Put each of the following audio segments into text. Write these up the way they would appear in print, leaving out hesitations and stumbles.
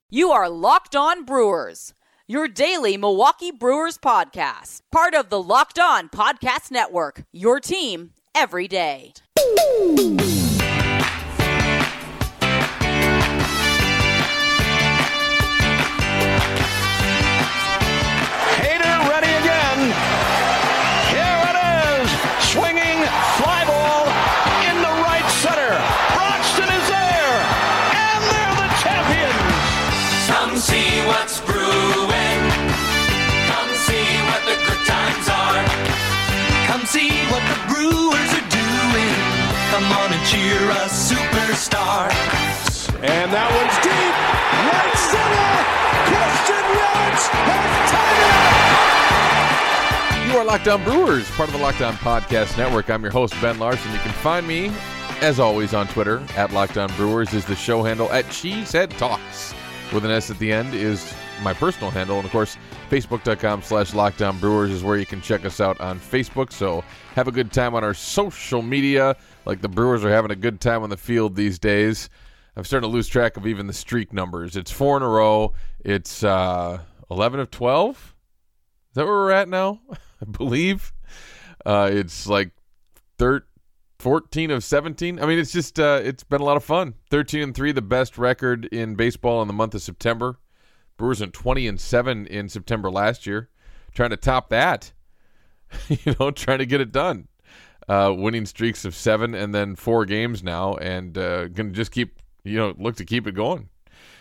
You are Locked On Brewers, your daily Milwaukee Brewers podcast. Part of the Locked On Podcast Network, your team every day. Hader ready again. Here it is. Swinging fly ball into right center. Broxton is there. And they're the champions. Come see what's brewing. Come see what the good times are. Come see what the Brewers are doing. Come on and cheer a superstar. And that one's deep. Right center. Christian Yelich has tied it. You are Locked On Brewers, part of the Locked On Podcast Network. I'm your host, Ben Larson. You can find me, as always, on Twitter. At Locked On Brewers is the show handle. At Cheesehead Talks, with an S at the end, is my personal handle. And, of course, Facebook.com/LockedOnBrewers is where you can check us out on Facebook. So have a good time on our social media. Like the Brewers are having a good time on the field these days. I'm starting to lose track of even the streak numbers. It's 4 in a row. It's 11 of 12. Is that where we're at now? I believe. It's like 14 of 17. I mean, it's just it's been a lot of fun. 13-3, the best record in baseball in the month of September. Brewers went 20-7 in September last year. Trying to top that. Trying to get it done. Winning streaks of 7 and then 4 games now, and going to just keep, look to keep it going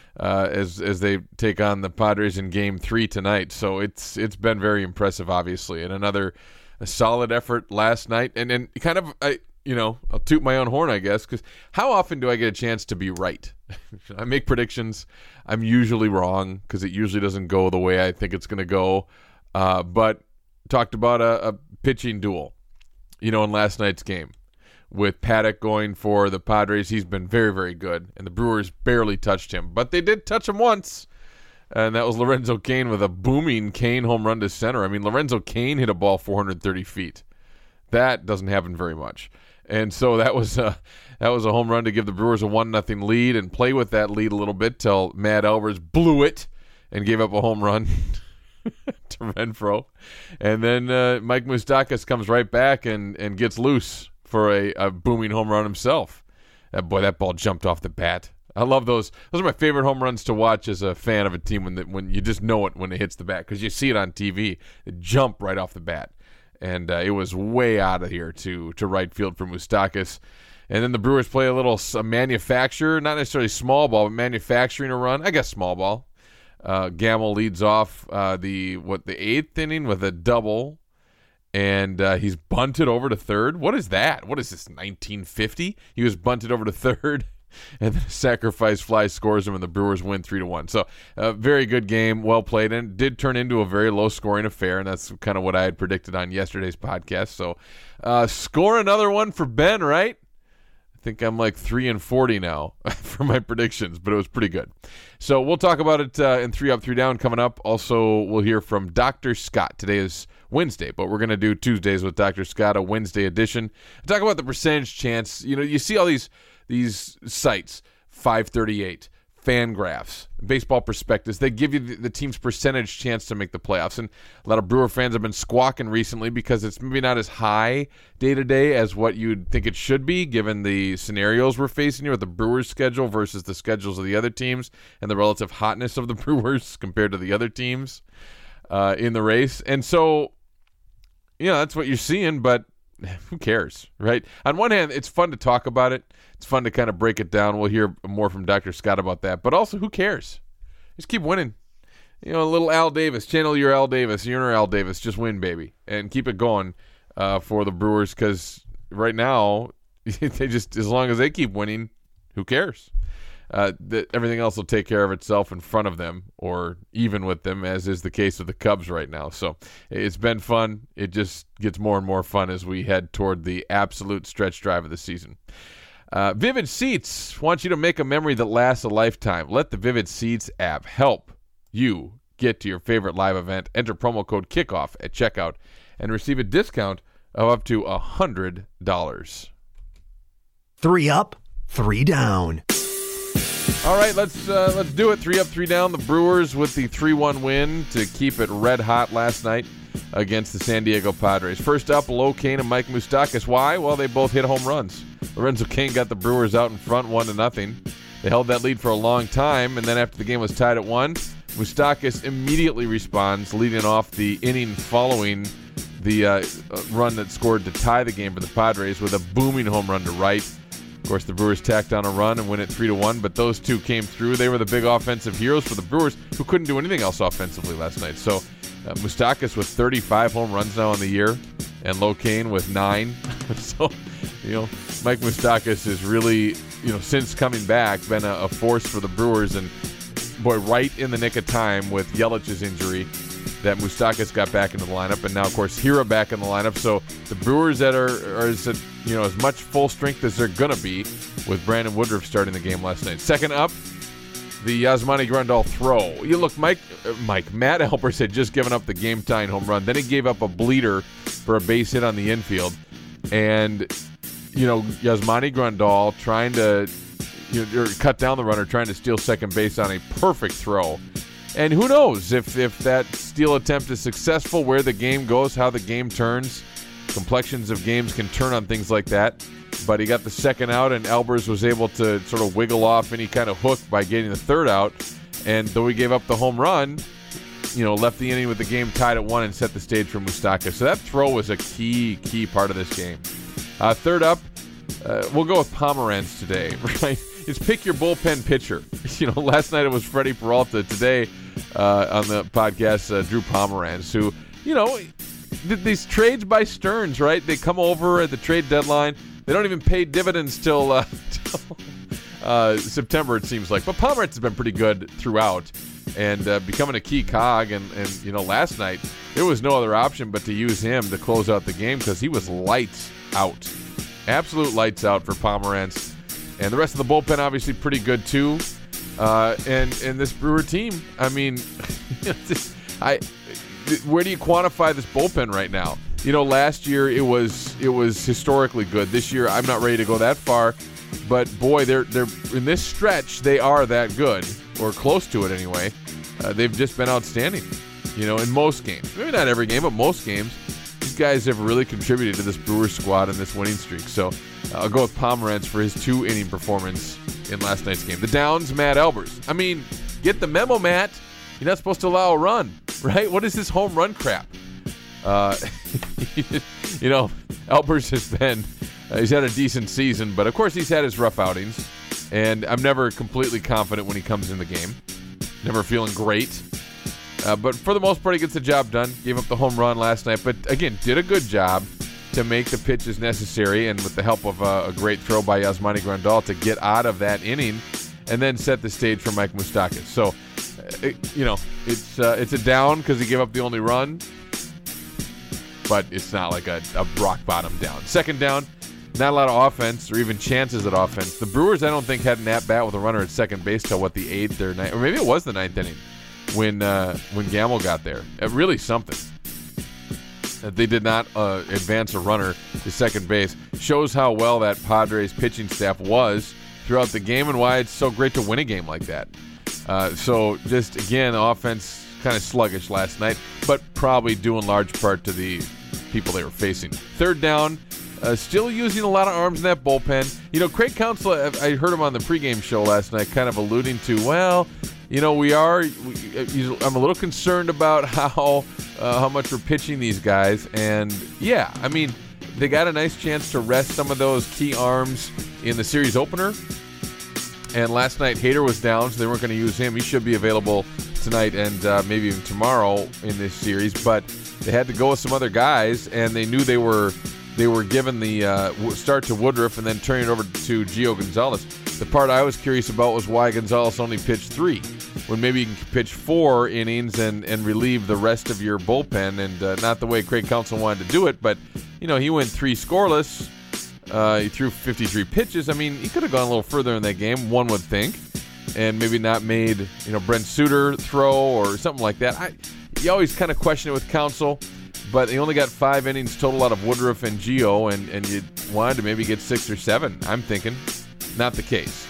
as they take on the Padres in Game 3 tonight. So it's been very impressive, obviously, and a solid effort last night. And then kind of, I'll toot my own horn, I guess, because how often do I get a chance to be right? I make predictions. I'm usually wrong because it usually doesn't go the way I think it's going to go. But talked about a pitching duel, in last night's game with Paddock going for the Padres. He's been very, very good, and the Brewers barely touched him. But they did touch him once, and that was Lorenzo Cain with a booming Cain home run to center. I mean, Lorenzo Cain hit a ball 430 feet. That doesn't happen very much. And so that was a home run to give the Brewers a 1-0 lead and play with that lead a little bit till Matt Albers blew it and gave up a home run to Renfroe. And then Mike Moustakas comes right back and gets loose for a booming home run himself. That ball jumped off the bat. I love those. Those are my favorite home runs to watch as a fan of a team when you just know it when it hits the bat because you see it on TV. It jump right off the bat. And it was way out of here to right field for Moustakas. And then the Brewers play a manufacturer, not necessarily small ball, but manufacturing a run. I guess small ball. Gamble leads off the 8th inning with a double. And he's bunted over to third. What is that? What is this, 1950? He was bunted over to third. And then a sacrifice fly scores him, and the Brewers win 3-1. So a very good game, well played, and it did turn into a very low-scoring affair, and that's kind of what I had predicted on yesterday's podcast. So score another one for Ben, right? I think I'm like 3-40 now for my predictions, but it was pretty good. So we'll talk about it in 3 Up, 3 Down coming up. Also, we'll hear from Dr. Scott. Today is Wednesday, but we're going to do Tuesdays with Dr. Scott, a Wednesday edition. Talk about the percentage chance. You see all these sites, 538, Fangraphs, Baseball Prospectus, they give you the team's percentage chance to make the playoffs. And a lot of Brewer fans have been squawking recently because it's maybe not as high day-to-day as what you'd think it should be, given the scenarios we're facing here with the Brewers' schedule versus the schedules of the other teams and the relative hotness of the Brewers compared to the other teams in the race. And so, that's what you're seeing, but who cares, right? On one hand, it's fun to talk about it. It's fun to kind of break it down. We'll hear more from Dr. Scott about that. But also, who cares? Just keep winning. A little Al Davis. Channel your Al Davis. Your inner Al Davis. Just win, baby. And keep it going for the Brewers because right now, as long as they keep winning, who cares? Everything else will take care of itself in front of them or even with them, as is the case with the Cubs right now. So it's been fun. It just gets more and more fun as we head toward the absolute stretch drive of the season. Vivid Seats wants you to make a memory that lasts a lifetime. Let the Vivid Seats app help you get to your favorite live event. Enter promo code KICKOFF at checkout and receive a discount of up to $100. 3 up, 3 down. All right, let's do it. 3 up, 3 down. The Brewers with the 3-1 win to keep it red hot last night against the San Diego Padres. First up, Lo Cain and Mike Moustakas. Why? Well, they both hit home runs. Lorenzo Cain got the Brewers out in front 1-0. They held that lead for a long time, and then after the game was tied at 1, Moustakas immediately responds, leading off the inning following the run that scored to tie the game for the Padres with a booming home run to right. Of course, the Brewers tacked on a run and win it 3-1, but those two came through. They were the big offensive heroes for the Brewers, who couldn't do anything else offensively last night. So Moustakas with 35 home runs now in the year, and Lo Cain with 9. So, Mike Moustakas has really, since coming back, been a force for the Brewers. And, boy, right in the nick of time with Yelich's injury, that Moustakas got back into the lineup, and now, of course, Hira back in the lineup. So the Brewers that are as much full strength as they're going to be with Brandon Woodruff starting the game last night. Second up, the Yasmani Grandal throw. You look, Matt Albers had just given up the game-tying home run. Then he gave up a bleeder for a base hit on the infield. And, Yasmani Grandal trying to cut down the runner, trying to steal second base on a perfect throw. And who knows if that steal attempt is successful, where the game goes, how the game turns. Complexions of games can turn on things like that. But he got the second out, and Albers was able to sort of wiggle off any kind of hook by getting the third out. And though he gave up the home run, left the inning with the game tied at 1 and set the stage for Moustakas. So that throw was a key part of this game. Third up, we'll go with Pomeranz today, right? It's pick your bullpen pitcher. Last night it was Freddie Peralta. Today on the podcast, Drew Pomeranz, who, these trades by Stearns, right? They come over at the trade deadline. They don't even pay dividends till September, it seems like. But Pomeranz has been pretty good throughout and becoming a key cog. And last night there was no other option but to use him to close out the game because he was lights out. Absolute lights out for Pomeranz. And the rest of the bullpen obviously pretty good too. And this Brewer team, I mean, where do you quantify this bullpen right now? Last year it was historically good. This year I'm not ready to go that far, but boy, they're in this stretch they are that good, or close to it anyway. They've just been outstanding. In most games, maybe not every game, but most games, these guys have really contributed to this Brewers squad and this winning streak. So I'll go with Pomeranz for his 2-inning performance in last night's game. The downs, Matt Albers. I mean, get the memo, Matt. You're not supposed to allow a run, right? What is this home run crap? Albers has been, he's had a decent season, but of course he's had his rough outings, and I'm never completely confident when he comes in the game. Never feeling great. But for the most part, he gets the job done. Gave up the home run last night, but again, did a good job to make the pitches necessary, and with the help of a great throw by Yasmani Grandal to get out of that inning and then set the stage for Mike Moustakas. So, it's a down because he gave up the only run, but it's not like a rock bottom down. Second down, not a lot of offense or even chances at offense. The Brewers, I don't think, had an at-bat with a runner at second base till, the 8th or 9th, or maybe it was the 9th inning when Gamble got there. Really something. They did not advance a runner to second base. Shows how well that Padres pitching staff was throughout the game and why it's so great to win a game like that. So just, again, offense kind of sluggish last night, but probably due in large part to the people they were facing. Third down, still using a lot of arms in that bullpen. Craig Counsell, I heard him on the pregame show last night kind of alluding to, I'm a little concerned about how much we're pitching these guys. And, yeah, I mean, they got a nice chance to rest some of those key arms in the series opener. And last night, Hader was down, so they weren't going to use him. He should be available tonight and maybe even tomorrow in this series. But they had to go with some other guys, and they knew they were given the start to Woodruff and then turning it over to Gio Gonzalez. The part I was curious about was why Gonzalez only pitched 3, when maybe you can pitch 4 innings and relieve the rest of your bullpen, and not the way Craig Counsell wanted to do it. But, he went 3 scoreless. He threw 53 pitches. I mean, he could have gone a little further in that game, one would think, and maybe not made, Brent Suter throw or something like that. You always kind of question it with Counsell, but he only got 5 innings total out of Woodruff and Gio, and you wanted to maybe get 6 or 7, I'm thinking. Not the case.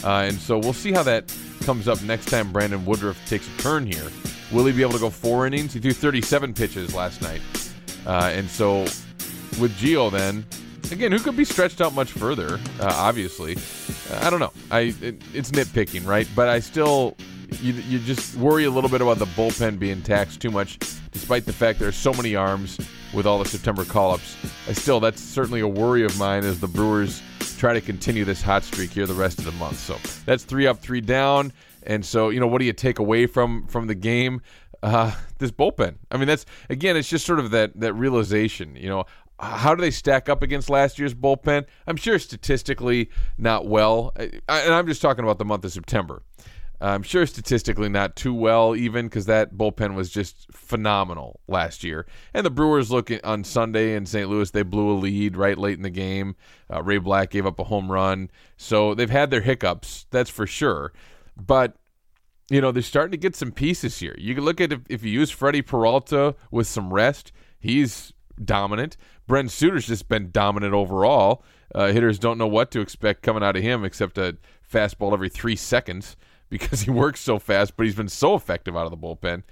And so we'll see how that comes up next time Brandon Woodruff takes a turn here. Will he be able to go 4 innings? He threw 37 pitches last night. And so with Gio then, again, who could be stretched out much further, obviously. I don't know. It's nitpicking, right? But I still, you just worry a little bit about the bullpen being taxed too much, despite the fact there's so many arms with all the September call-ups. That's certainly a worry of mine as the Brewers try to continue this hot streak here the rest of the month. So that's 3 up, 3 down. And so, what do you take away from the game? This bullpen. I mean, it's just sort of that realization, how do they stack up against last year's bullpen? I'm sure statistically not well. And I'm just talking about the month of September. I'm sure statistically not too well even because that bullpen was just phenomenal last year. And the Brewers look on Sunday in St. Louis, they blew a lead right late in the game. Ray Black gave up a home run. So they've had their hiccups, that's for sure. But, they're starting to get some pieces here. You can look at if you use Freddie Peralta with some rest, he's dominant. Brent Suter's just been dominant overall. Hitters don't know what to expect coming out of him except a fastball every 3 seconds because he works so fast, but he's been so effective out of the bullpen.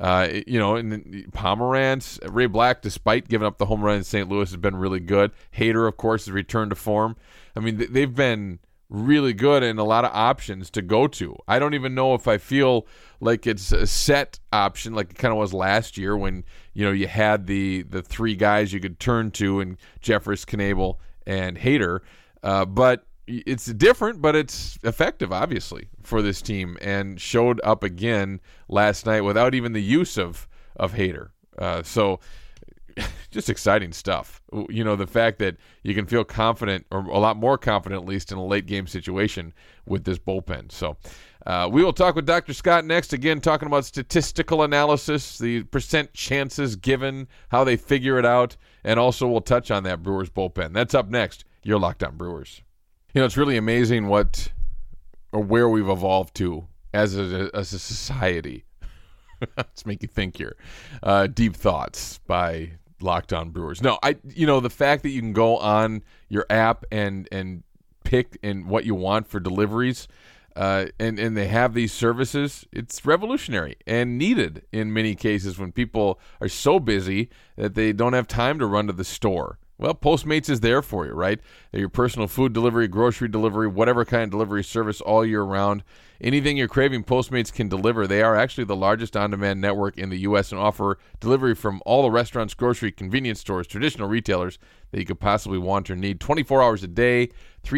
And Pomerantz, Ray Black, despite giving up the home run in St. Louis, has been really good. Hader, of course, has returned to form. I memean, they've been really good and a lot of options to go to. I don't even know if I feel like it's a set option like it kind of was last year when, you had the 3 guys you could turn to in Jeffress, Knebel, and Hader. But it's different, but it's effective, obviously, for this team and showed up again last night without even the use of Hader. So just exciting stuff. The fact that you can feel confident, or a lot more confident at least, in a late game situation with this bullpen. So we will talk with Dr. Scott next, again talking about statistical analysis, the percent chances given, how they figure it out, and also we'll touch on that Brewers bullpen. That's up next. You're Locked On Brewers. It's really amazing where we've evolved to as a society. Let's make you think here. Deep Thoughts by Locked On Brewers. No, the fact that you can go on your app and pick what you want for deliveries, and they have these services, it's revolutionary and needed in many cases when people are so busy that they don't have time to run to the store. Well, Postmates is there for you, right? They're your personal food delivery, grocery delivery, whatever kind of delivery service all year round. Anything you're craving, Postmates can deliver. They are actually the largest on-demand network in the U.S. and offer delivery from all the restaurants, grocery, convenience stores, traditional retailers that you could possibly want or need. 24 hours a day,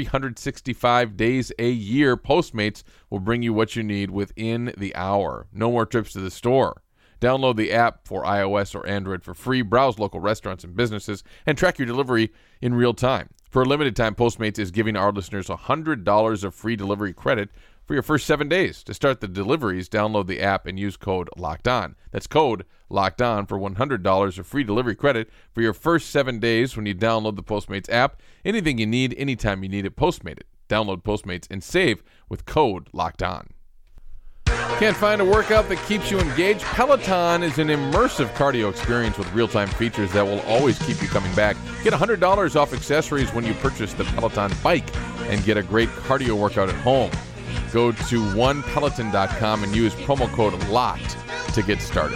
365 days a year, Postmates will bring you what you need within the hour. No more trips to the store. Download the app for iOS or Android for free. Browse local restaurants and businesses and track your delivery in real time. For a limited time, Postmates is giving our listeners $100 of free delivery credit for your first 7 days. To start the deliveries, download the app and use code LOCKEDON. That's code LOCKEDON for $100 of free delivery credit for your first 7 days when you download the Postmates app. Anything you need, anytime you need it, Postmate it. Download Postmates and save with code LOCKEDON. Can't find a workout that keeps you engaged? Peloton is an immersive cardio experience with real-time features that will always keep you coming back. Get $100 off accessories when you purchase the Peloton bike and get a great cardio workout at home. Go to onepeloton.com and use promo code LOCKED to get started.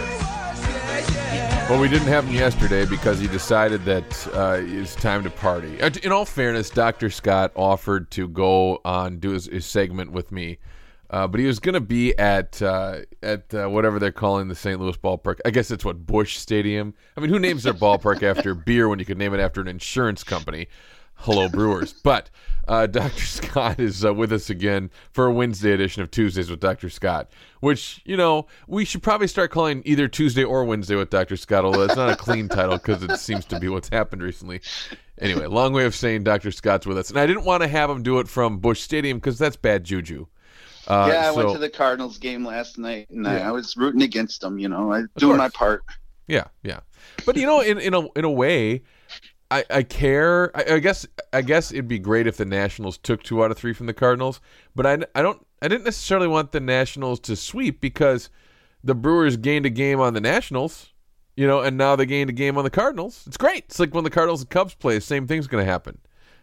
Well, we didn't have him yesterday because he decided that it's time to party. In all fairness, Dr. Scott offered to go on, do his segment with me. But he was going to be at whatever they're calling the St. Louis ballpark. I guess it's Busch Stadium. I mean, who names their ballpark after beer when you could name it after an insurance company? Hello, Brewers. But Dr. Scott is with us again for a Wednesday edition of Tuesdays with Dr. Scott, which, we should probably start calling either Tuesday or Wednesday with Dr. Scott, although it's not a clean title because it seems to be what's happened recently. Anyway, long way of saying Dr. Scott's with us. And I didn't want to have him do it from Busch Stadium because that's bad juju. I went to the Cardinals game last night, and I was rooting against them. I doing my part. Yeah. But in a way, I care. I guess it'd be great if the Nationals took 2 out of 3 from the Cardinals. But I didn't necessarily want the Nationals to sweep because the Brewers gained a game on the Nationals, and now they gained a game on the Cardinals. It's great. It's like when the Cardinals and Cubs play, the same thing's going to happen.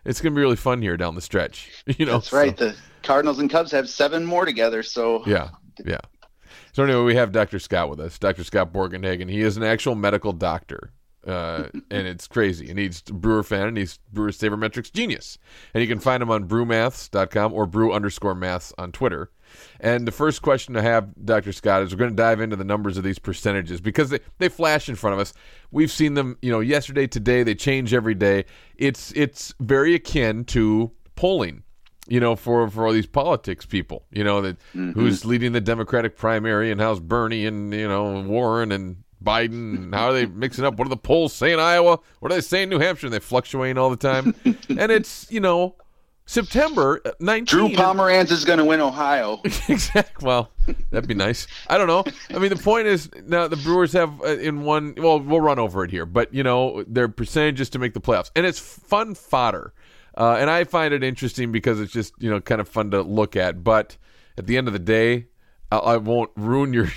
it's going to be really fun here down the stretch. That's right. The Cardinals and Cubs have 7 more together. So yeah. So anyway, we have Dr. Scott with us, Dr. Scott Borgenhagen. He is an actual medical doctor, and it's crazy. And he's a Brewer fan, and he's Brewer Sabermetrics genius. And you can find him on brewmaths.com or brew_maths on Twitter. And the first question to have, Dr. Scott, is we're going to dive into the numbers of these percentages because they flash in front of us. We've seen them, yesterday, today. They change every day. It's very akin to polling, for all these politics people, who's leading the Democratic primary and how's Bernie and, Warren and Biden and how are they mixing up? What do the polls say in Iowa? What do they say in New Hampshire? And they fluctuate all the time. And it's, September 19th. Drew Pomeranz is going to win Ohio. Exactly. Well, that'd be nice. I don't know. I mean, the point is now the Brewers have we'll run over it here, but, their percentages to make the playoffs. And it's fun fodder. And I find it interesting because it's just, kind of fun to look at. But at the end of the day, I won't ruin your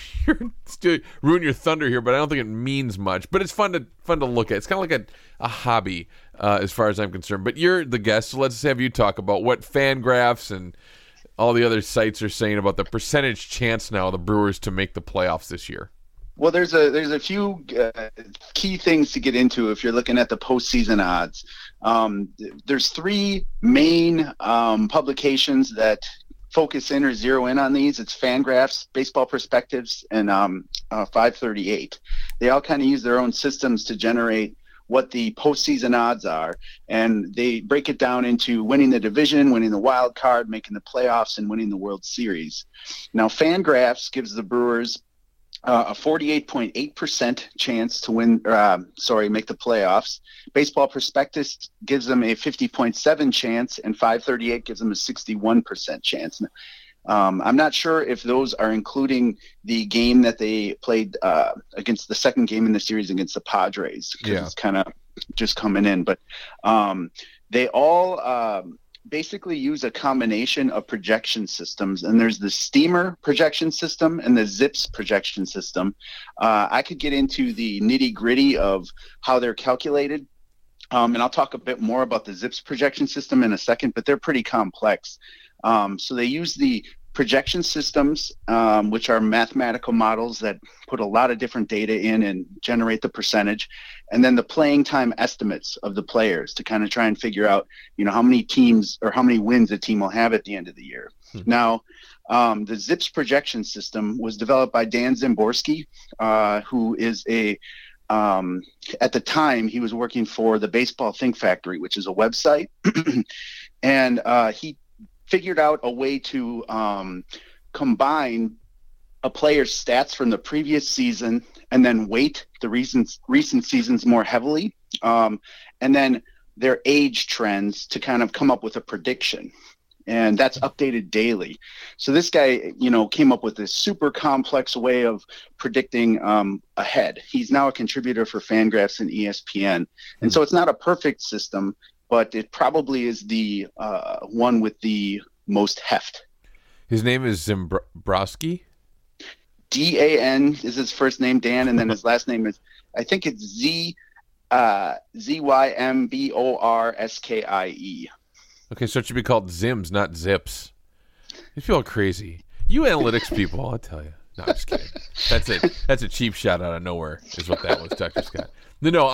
thunder here, but I don't think it means much. But it's fun to look at. It's kind of like a hobby as far as I'm concerned. But you're the guest, so let's have you talk about what Fangraphs and all the other sites are saying about the percentage chance now of the Brewers to make the playoffs this year. Well, there's a few key things to get into if you're looking at the postseason odds. There's 3 main publications that focus in or zero in on these. It's Fangraphs, Baseball Perspectives, and 538. They all kind of use their own systems to generate what the postseason odds are, and they break it down into winning the division, winning the wild card, making the playoffs, and winning the World Series. Now, Fangraphs gives the Brewers a 48.8% chance to make the playoffs. Baseball Prospectus gives them a 50.7 chance, and 538 gives them a 61% chance. I'm not sure if those are including the game that they played against the second game in the series against the Padres, because it's kind of just coming in. But they all basically use a combination of projection systems, and there's the Steamer projection system and the Zips projection system. I could get into the nitty-gritty of how they're calculated, and I'll talk a bit more about the Zips projection system in a second, but they're pretty complex. So they use the projection systems, which are mathematical models that put a lot of different data in and generate the percentage, and then the playing time estimates of the players to kind of try and figure out, how many teams or how many wins a team will have at the end of the year. Now, the Zips projection system was developed by Dan Szymborski, who is at the time he was working for the Baseball Think Factory, which is a website, and he figured out a way to combine a player's stats from the previous season and then weight the recent seasons more heavily, and then their age trends to kind of come up with a prediction. And that's updated daily. So this guy, came up with this super complex way of predicting ahead. He's now a contributor for Fangraphs and ESPN. And so it's not a perfect system, but it probably is the one with the most heft. His name is Szymborski? Dan is his first name, Dan, and then his last name is, I think it's Zymborski. Okay, so it should be called Zims, not Zips. These people are crazy. You analytics people, I'll tell you. No, I'm just kidding. That's it. That's a cheap shot out of nowhere, is what that was, Dr. Scott. No,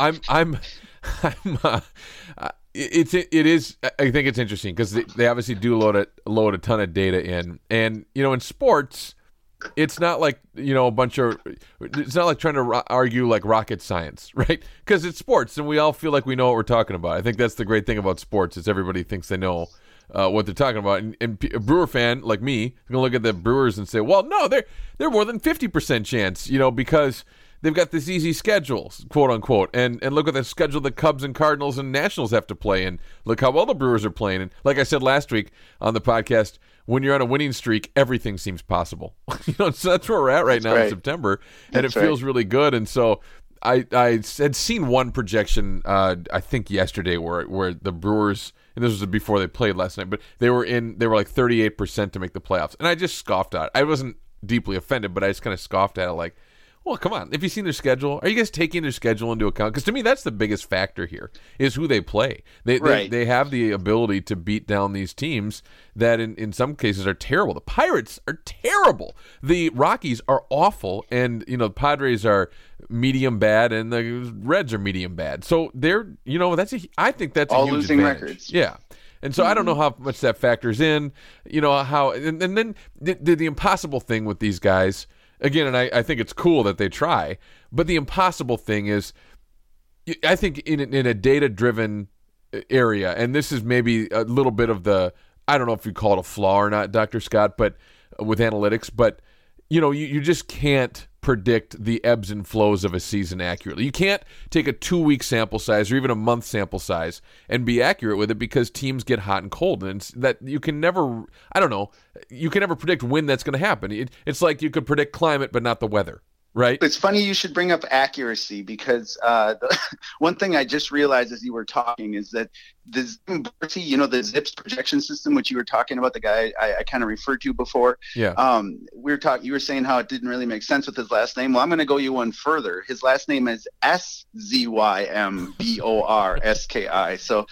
it is. I think it's interesting because they obviously do load a ton of data in, and in sports, it's not like it's not like trying to argue like rocket science, right? Because it's sports, and we all feel like we know what we're talking about. I think that's the great thing about sports is everybody thinks they know what they're talking about. And a Brewer fan like me is gonna look at the Brewers and say, well, no, they're more than 50% chance, because they've got this easy schedule, quote unquote, and look at the schedule the Cubs and Cardinals and Nationals have to play, and look how well the Brewers are playing. And like I said last week on the podcast, when you're on a winning streak, everything seems possible. So that's where we're at right now in September, and it feels really good. And so I had seen one projection, I think yesterday, where the Brewers, and this was before they played last night, but they were like 38% to make the playoffs, and I just scoffed at it. I wasn't deeply offended, but I just kind of scoffed at it, like, Well, come on. If you've seen their schedule, are you guys taking their schedule into account? Because to me, that's the biggest factor here, is who they play. They have the ability to beat down these teams that in some cases are terrible. The Pirates are terrible. The Rockies are awful. And, the Padres are medium bad and the Reds are medium bad. So they're, I think that's all a huge losing advantage. records. Yeah. And so I don't know how much that factors in, and then the impossible thing with these guys, again, and I think it's cool that they try, but the impossible thing is, I think in a data-driven area, and this is maybe a little bit of I don't know if you call it a flaw or not, Dr. Scott, but with analytics, but you just can't predict the ebbs and flows of a season accurately. You can't take a 2-week sample size or even a month sample size and be accurate with it, because teams get hot and cold, and that you can never, you can never predict when that's going to happen. It's like you could predict climate, but not the weather. Right. It's funny you should bring up accuracy, because one thing I just realized as you were talking is that the the ZiPS projection system, which you were talking about, the guy I kind of referred to before. Yeah. You were saying how it didn't really make sense with his last name. Well, I'm going to go you one further. His last name is SZYMBORSKI. So,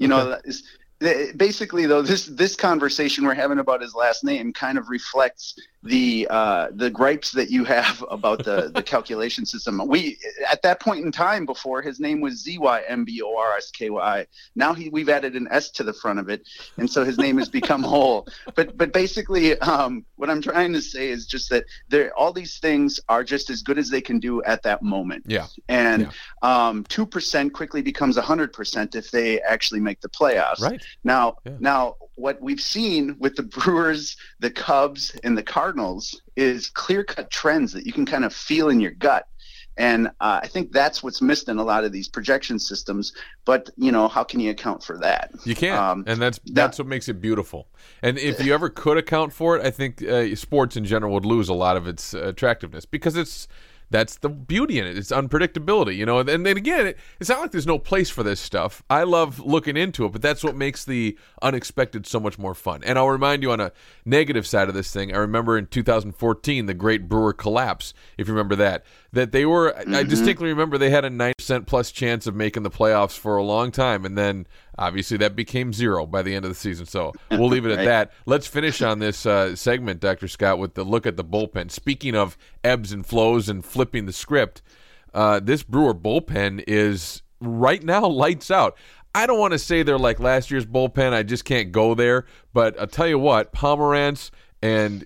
basically, though, this conversation we're having about his last name kind of reflects the gripes that you have about the calculation system. We, at that point in time, before, his name was ZYMBORSKY. Now we've added an S to the front of it, and so his name has become whole. But basically, what I'm trying to say is just that all these things are just as good as they can do at that moment. Yeah. And 2% quickly becomes 100% if they actually make the playoffs. Right. Now, what we've seen with the Brewers, the Cubs, and the Cardinals is clear-cut trends that you can kind of feel in your gut. And I think that's what's missed in a lot of these projection systems. But, how can you account for that? You can't. And that's what makes it beautiful. And if you ever could account for it, I think sports in general would lose a lot of its attractiveness, because that's the beauty in it. It's unpredictability, And then again, it's not like there's no place for this stuff. I love looking into it, but that's what makes the unexpected so much more fun. And I'll remind you, on a negative side of this thing, I remember in 2014, the great Brewer collapse, if you remember that they were, I distinctly remember they had a 9% plus chance of making the playoffs for a long time. And then obviously that became 0 by the end of the season. So we'll leave it at that. Let's finish on this segment, Dr. Scott, with the look at the bullpen. Speaking of ebbs and flows and flipping the script, this Brewer bullpen is right now lights out. I don't want to say they're like last year's bullpen. I just can't go there. But I'll tell you what, Pomerantz and,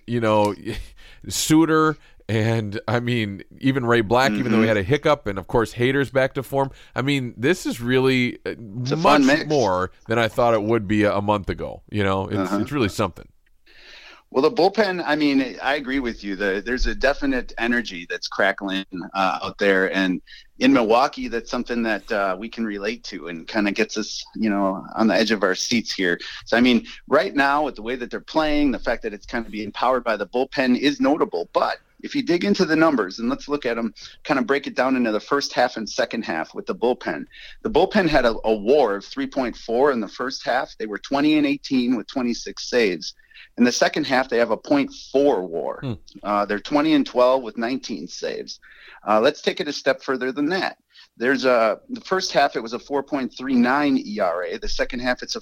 Suter, and even Ray Black, even though he had a hiccup, and of course Hader's back to form. This is really much more than I thought it would be a month ago. It's really something. Well, the bullpen, I agree with you. There's a definite energy that's crackling out there. And in Milwaukee, that's something that we can relate to and kind of gets us, on the edge of our seats here. So, right now, with the way that they're playing, the fact that it's kind of being powered by the bullpen is notable. But if you dig into the numbers, and let's look at them, kind of break it down into the first half and second half with the bullpen. The bullpen had a WAR of 3.4 in the first half. They were 20-18 with 26 saves. In the second half, they have a .4 WAR. They're 20-12 with 19 saves. Let's take it a step further than that. The first half, it was a 4.39 ERA. The second half, it's a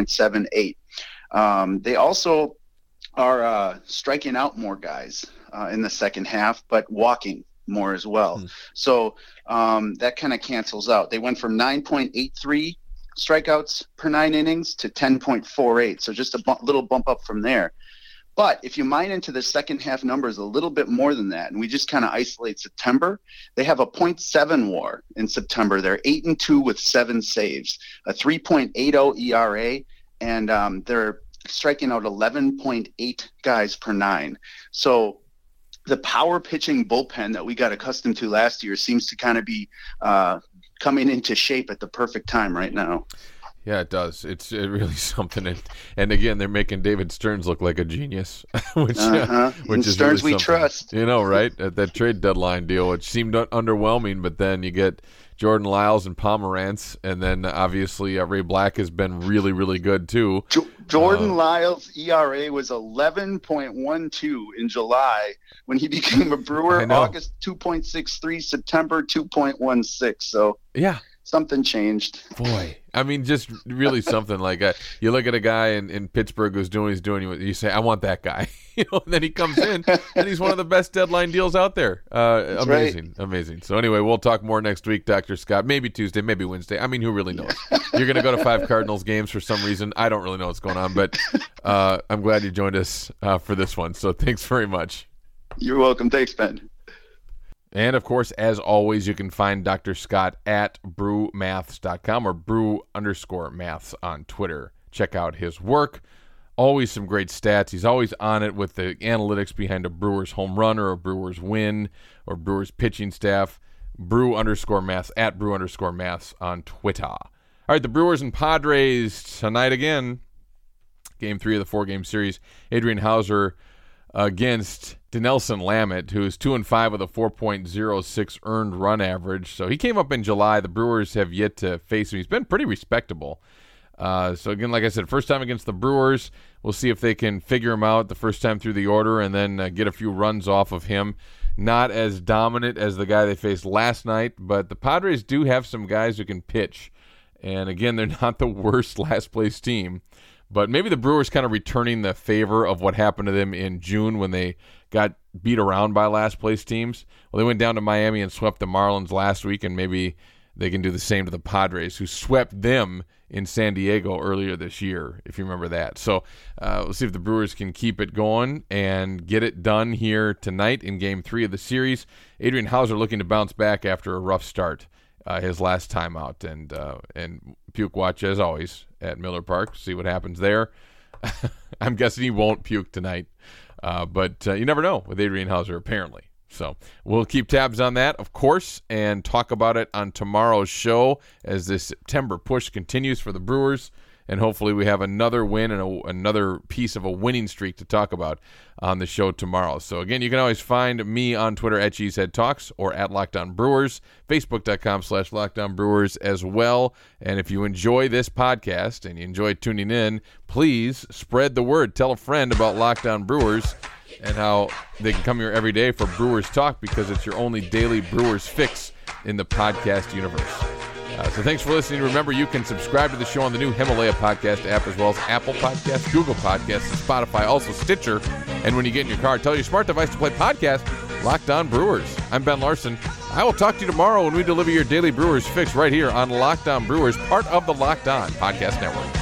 4.78. They also are striking out more guys in the second half, but walking more as well. So that kind of cancels out. They went from 9.83 strikeouts per 9 innings to 10.48. So just a little bump up from there. But if you mine into the second half numbers a little bit more than that, and we just kind of isolate September, they have a .7 WAR in September. They're 8-2 with 7 saves, a 3.80 ERA, and they're striking out 11.8 guys per 9. So the power pitching bullpen that we got accustomed to last year seems to kind of be coming into shape at the perfect time right now. Yeah, it does. It's really something. And again, they're making David Stearns look like a genius, which is Stearns really we trust. Right? At that trade deadline deal, which seemed underwhelming, but then you get Jordan Lyles and Pomerantz, and then obviously Ray Black has been really, really good too. Jordan Lyles' ERA was 11.12 in July when he became a Brewer. August 2.63, September 2.16. So yeah, something changed. Boy, I mean, just really something. Like you look at a guy in Pittsburgh who's doing what he's doing, you say, I want that guy. And then he comes in, and he's one of the best deadline deals out there. Amazing, right. Amazing. So anyway, we'll talk more next week, Dr. Scott. Maybe Tuesday, maybe Wednesday. I mean, who really knows? You're going to go to 5 Cardinals games for some reason. I don't really know what's going on, but I'm glad you joined us for this one. So thanks very much. You're welcome. Thanks, Ben. And, of course, as always, you can find Dr. Scott at brewmaths.com or brew_maths on Twitter. Check out his work. Always some great stats. He's always on it with the analytics behind a Brewers home run or a Brewers win or Brewers pitching staff. Brew_maths at brew_maths on Twitter. All right, the Brewers and Padres tonight again. Game 3 of the 4-game series. Adrian Hauser against Dinelson Lamet, who is 2-5 with a 4.06 earned run average. So he came up in July. The Brewers have yet to face him. He's been pretty respectable. So again, like I said, first time against the Brewers. We'll see if they can figure him out the first time through the order and then get a few runs off of him. Not as dominant as the guy they faced last night, but the Padres do have some guys who can pitch. And again, they're not the worst last-place team. But maybe the Brewers kind of returning the favor of what happened to them in June when they got beat around by last-place teams. Well, they went down to Miami and swept the Marlins last week, and maybe they can do the same to the Padres, who swept them in San Diego earlier this year, if you remember that. So we'll see if the Brewers can keep it going and get it done here tonight in Game 3 of the series. Adrian Hauser looking to bounce back after a rough start his last time out. And puke watch, as always, at Miller Park. See what happens there. I'm guessing he won't puke tonight. But you never know with Adrian Hauser, apparently. So we'll keep tabs on that, of course, and talk about it on tomorrow's show as this September push continues for the Brewers. And hopefully we have another win and another piece of a winning streak to talk about on the show tomorrow. So, again, you can always find me on Twitter at CheeseheadTalks or at Locked On Brewers, Facebook.com/LockedOnBrewers as well. And if you enjoy this podcast and you enjoy tuning in, please spread the word. Tell a friend about Locked On Brewers and how they can come here every day for Brewers Talk because it's your only daily Brewers fix in the podcast universe. So thanks for listening. Remember, you can subscribe to the show on the new Himalaya podcast app as well as Apple Podcasts, Google Podcasts, and Spotify, also Stitcher. And when you get in your car, tell your smart device to play podcast Locked On Brewers. I'm Ben Larson. I will talk to you tomorrow when we deliver your daily Brewers fix right here on Locked On Brewers, part of the Locked On Podcast Network.